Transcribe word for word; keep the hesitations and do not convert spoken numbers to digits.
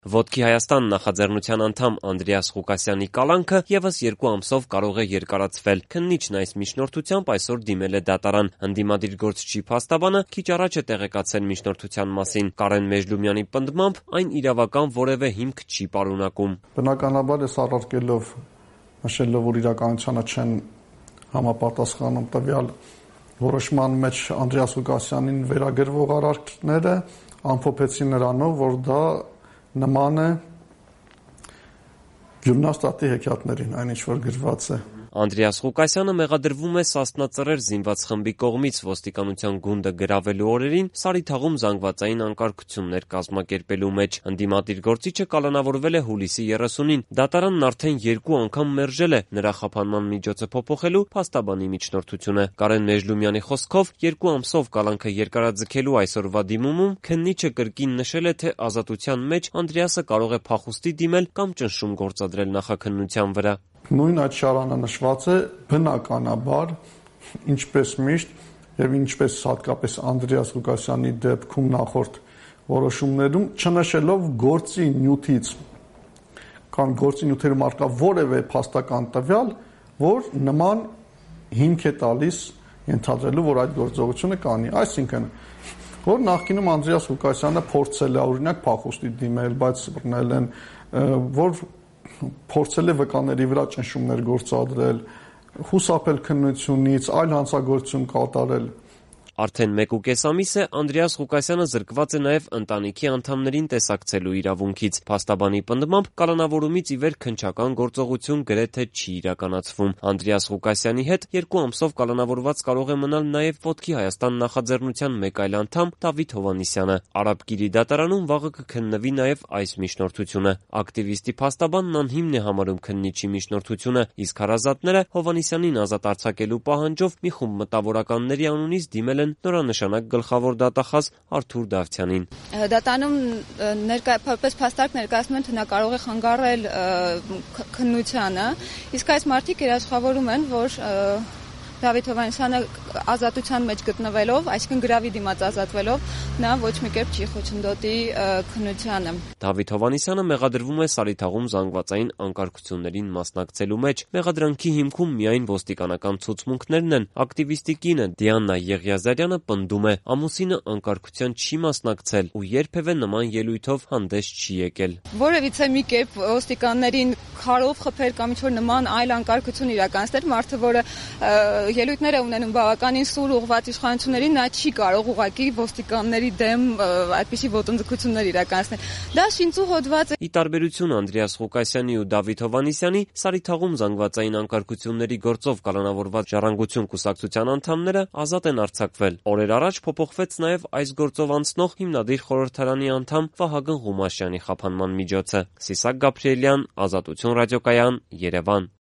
Ոտքի Հայաստան նախաձեռնության անդամ Անդրեաս Ղուկասյանի կալանքը ևս երկու ամսով կարող է երկարացվել։ Քննիչն այս միջնորդությամբ այսօր դիմել է դատարան։ Ընդդիմադիր գործչի փաստաբանը քիչ առաջ է տեղեկացել միջնորդության մասին։ Կարեն Մեժլումյանի պնդմամբ այն իրավական որևէ հիմք չի պարունակում։ Բնականաբար ես առարկելով նշելով, որ իրականությանը չեն համապատասխանում տվյալ որոշման մեջ Անդրեաս Ղուկասյանին վերագրվող արարքները, ամփոփեցի նրանով, որ դա նման է գյումնաստատի հեքիաթներին, այն ինչ որ գրված է։ Անդրեաս Ղուկասյանը մեղադրվում է Սասնա-Ծռեր զինված խմբի կողմից ոստիկանության գունդը գրավելու օրերին Սարիթաղում զանգվածային անկարգություններ կազմակերպելու մեջ։ Ընդդիմադիր գործիչը կալանավորվել է հուլիսի երեսունին։ Դատարանն արդեն երկու անգամ մերժել է նրա խափանման միջոցը փոփոխելու փաստաբանի միջնորդությունը։ Կարեն Մեժլումյանի խոսքով երկու ամսով կալանքը երկարաձգելու այսօրվա դիմումում քննիչը կրկին նշել է, թե ազատության մեջ Անդրեասը կարող է փախուստի դիմել կամ ճնշում գործադրել նախաքննության վրա։ Նույն այդ շարանը նշված է բնականաբար, ինչպես միշտ եւ ինչպես հատկապես Անդրեաս Ղուկասյանի դեպքում նախորդ որոշումներում, չնշելով գործի նյութից կամ գործի նյութերում առկա որևէ փաստական տվյալ, որ նման հիմք է տալիս ենթադրելու, որ այդ գործողությունը կանի։ Այսինքն, որ նախկինում Անդրեաս Ղուկասյանը փորձել է օրինակ փախուստի դիմել, բայց բռնել են, որ փորձել է վկաների վրա ճնշումներ գործադրել, խուսափել քննությունից, այլ հանցագործություն կատարել։ Արդեն մեկ ու կես ամիս է Անդրեաս Ղուկասյանը զրկված է նաև ընտանիքի անդամներին տեսակցելու իրավունքից։ Փաստաբանի պնդմամբ կալանավորումից ի վեր քննչական գործողություն գրեթե չի իրականացվում։ Անդրեաս Ղուկասյանի հետ երկու ամսով կալանավորված կարող է մնալ նաև Ոտքի Հայաստան նախաձեռնության մեկ այլ անդամ Դավիթ Հովհաննիսյանը։ Արաբկիրի դատարանում վաղը կքննվի նաև այս միջնորդությունը։ Ակտիվիստի փաստաբանն անհիմն է համարում քննիչի միջնորդությունը, իսկ հարազատները Հովհաննիսյանին ազատ արձակելու պահանջով մի խումբ մտավորականների անունից դիմել են նորանշանակ գլխավոր դատախազ Արթուր Դավթյանին։ Դատանում որպես փաստարկ ներկայացնում են, թե նա կարող է խանգարել քննությանը, իսկ այս մարդիկ երաշխավորում են, որ Դավիթ Հովհաննիսյանը ազատության մեջ գտնվելով, այսինքն գրավի դիմաց ազատվելով, նա ոչ մի կերպ չի խոչընդոտի քննությանը։ Դավիթ Հովհաննիսյանը մեղադրվում է Սարիթաղում զանգվածային անկարգություններին մասնակցելու մեջ։ Մեղադրանքի հիմքում միայն ոստիկանական ցուցմունքներն են։ Ակտիվիստի կինը Դիանա Եղիազարյանը պնդում է, ամուսինը անկարգության չի մասնակցել ու երբևէ նման ելույթով հանդես չի եկել։ Որևիցե մի կերպ ոստիկաններին քարով խփել կամ ինչ-որ նման այլ անկարգություն իրականացնել, մարդը, որը ելույթներ է ունենում բավականին սուր ուղղված իշխանություններին, նա չի կարող ուղղակի ոստիկանների դեմ այդպիսի ոտնձգություններ իրականացնել։ Դա շինծու հոդված է։ Ի տարբերություն Անդրեաս Ղուկասյանի ու Դավիթ Հովհաննիսյանի, Սարիթաղում զանգվածային անկարգությունների գործով կալանավորված Ժառանգություն կուսակցության անդամները ազատ են արձակվել։ Օրեր առաջ փոփոխվեց նաև այս գործով անցնող հիմնադիր խորհրդարանի անդամ Վահագն Ղումաշյանի խափանման միջոցը։ Սիսակ Գաբրիելյան, Ազատություն ռադիոկայան, Երևան։